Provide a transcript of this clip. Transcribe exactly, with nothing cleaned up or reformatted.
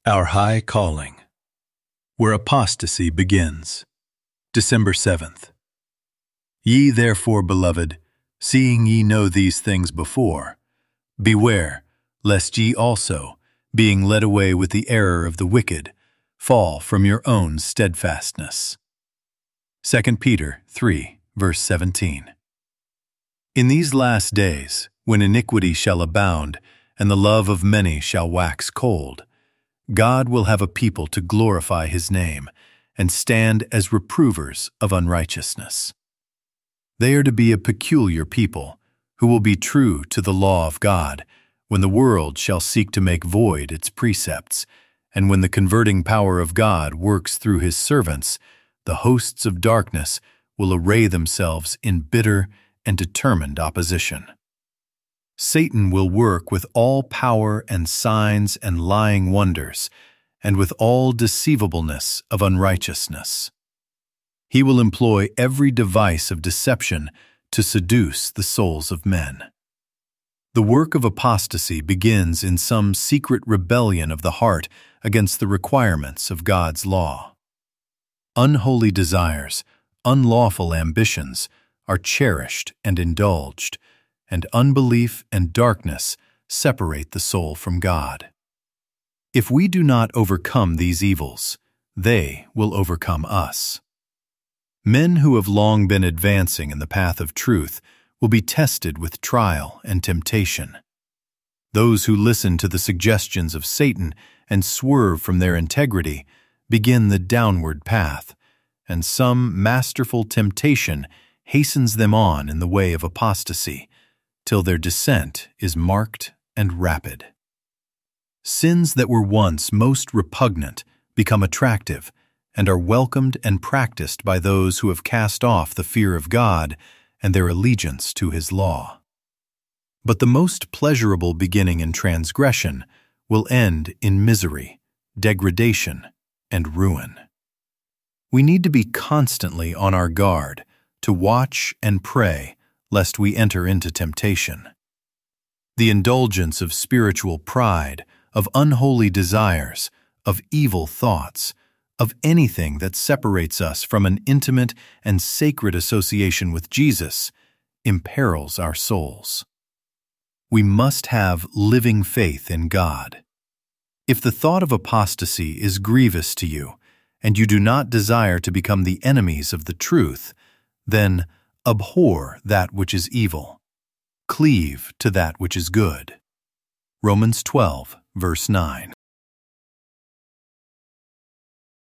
Our High Calling, where apostasy begins. December seventh. Ye therefore, beloved, seeing ye know these things before, beware, lest ye also, being led away with the error of the wicked, fall from your own steadfastness. Second Peter three, verse seventeen. In these last days, when iniquity shall abound, and the love of many shall wax cold, God will have a people to glorify His name, and stand as reprovers of unrighteousness. They are to be a peculiar people, who will be true to the law of God, when the world shall seek to make void its precepts, and when the converting power of God works through His servants, the hosts of darkness will array themselves in bitter and determined opposition. Satan will work with all power and signs and lying wonders, and with all deceivableness of unrighteousness. He will employ every device of deception to seduce the souls of men. The work of apostasy begins in some secret rebellion of the heart against the requirements of God's law. Unholy desires, unlawful ambitions are cherished and indulged, and unbelief and darkness separate the soul from God. If we do not overcome these evils, they will overcome us. Men who have long been advancing in the path of truth will be tested with trial and temptation. Those who listen to the suggestions of Satan and swerve from their integrity begin the downward path, and some masterful temptation hastens them on in the way of apostasy, till their descent is marked and rapid. Sins that were once most repugnant become attractive and are welcomed and practiced by those who have cast off the fear of God and their allegiance to His law. But the most pleasurable beginning in transgression will end in misery, degradation, and ruin. We need to be constantly on our guard to watch and pray lest we enter into temptation. The indulgence of spiritual pride, of unholy desires, of evil thoughts, of anything that separates us from an intimate and sacred association with Jesus, imperils our souls. We must have living faith in God. If the thought of apostasy is grievous to you, and you do not desire to become the enemies of the truth, then abhor that which is evil. Cleave to that which is good. Romans twelve, verse nine.